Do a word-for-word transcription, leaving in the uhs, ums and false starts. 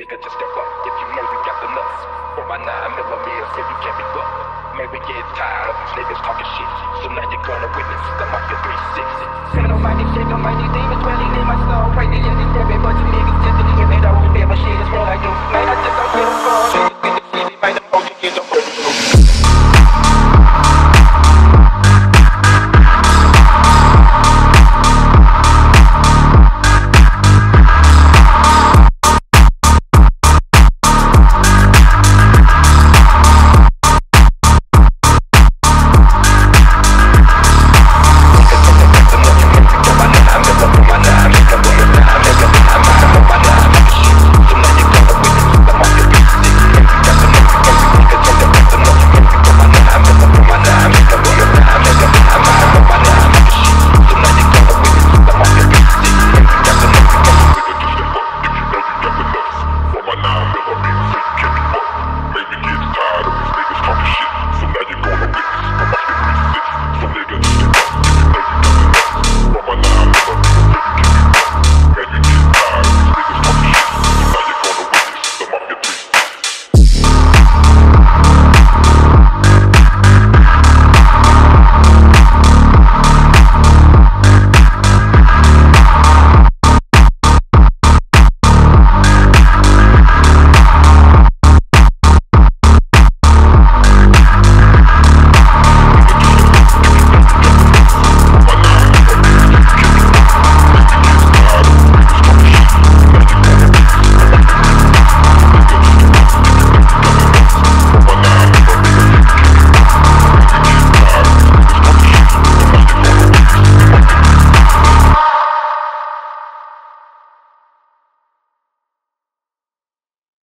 nigga, just step up. If you know you got the nuts. For my nine millimeters, if you can't be fucked. Man, we get tired of these niggas talking shit. So now you're gonna witness the Mafia three sixty. Criminal minded shit, don't mind these demons dwelling in my soul. Crazy in this every bunch of niggas just to live it all. Never shit is